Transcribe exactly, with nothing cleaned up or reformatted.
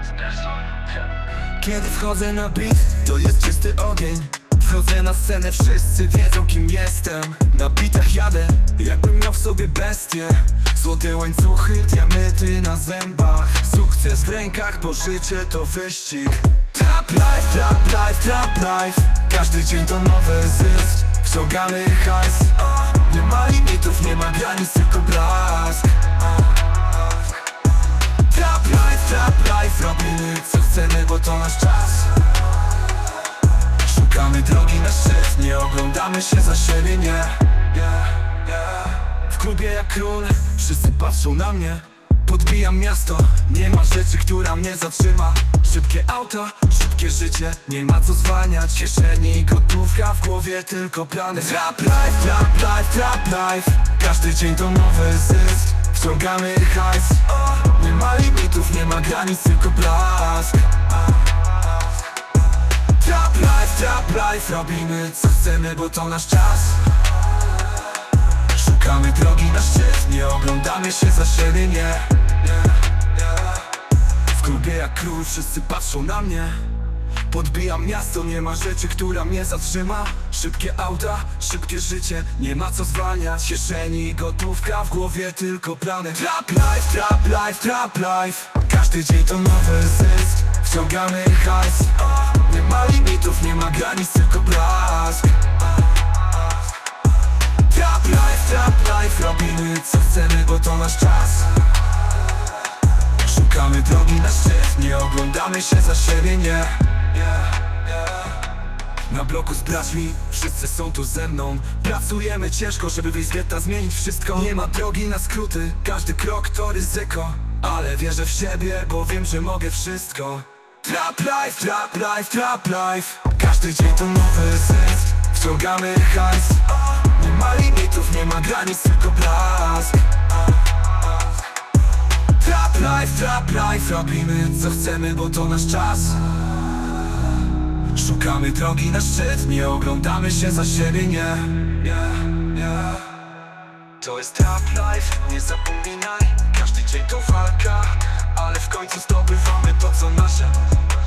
Kiedy wchodzę na beat, to jest czysty ogień. Wchodzę na scenę, wszyscy wiedzą kim jestem. Na bitach jadę, jakbym miał w sobie bestię. Złote łańcuchy, diamenty na zębach. Sukces w rękach, bo życie to wyścig. Trap life, trap life, trap life. Każdy dzień to nowy zysk. Wciągamy hajs. Nie ma limitów, nie ma granic, tylko blask. Trap life, trap life. Robimy co chcemy, bo to nasz czas. Szukamy drogi na szczyt, nie oglądamy się za siebie, nie yeah, yeah. W klubie jak król, wszyscy patrzą na mnie. Podbijam miasto, nie ma rzeczy, która mnie zatrzyma. Szybkie auto, szybkie życie, nie ma co zwalniać. Kieszeni gotówka, w głowie tylko plany. Trap life, trap life, trap life. Każdy dzień to nowy zysk. Wciągamy hajs. Nie ma limitów, nie ma granic, tylko blask. Trap life, trap life. Robimy co chcemy, bo to nasz czas. Szukamy drogi na szczyt, nie oglądamy się za siebie, nie yeah, yeah. W klubie jak król, wszyscy patrzą na mnie. Podbijam miasto, nie ma rzeczy, która mnie zatrzyma. Szybkie auta, szybkie życie, nie ma co zwalniać. Kieszeni gotówka, w głowie tylko plany. Trap life, trap life, trap life. Każdy dzień to nowy zysk. Wciągamy hajs. Nie ma limitów, nie ma granic, tylko blask. Trap life, trap life. Robimy co chcemy, bo to nasz czas. Szukamy drogi na szczyt, nie oglądamy się za siebie, nie yeah, yeah. Na bloku z braćmi, wszyscy są tu ze mną. Pracujemy ciężko, żeby wyjść z getta, zmienić wszystko. Nie ma drogi na skróty, każdy krok to ryzyko. Ale wierzę w siebie, bo wiem, że mogę wszystko. Trap life, trap life, trap life. Każdy dzień to nowy zysk. Wciągamy hajs. Nie ma limitów, nie ma granic, tylko blask. Trap life, trap life. Robimy co chcemy, bo to nasz czas. Szukamy drogi na szczyt, nie oglądamy się za siebie, nie yeah, yeah. To jest trap life, nie zapominaj. Każdy dzień to walka, ale w końcu zdobywamy to co nasze.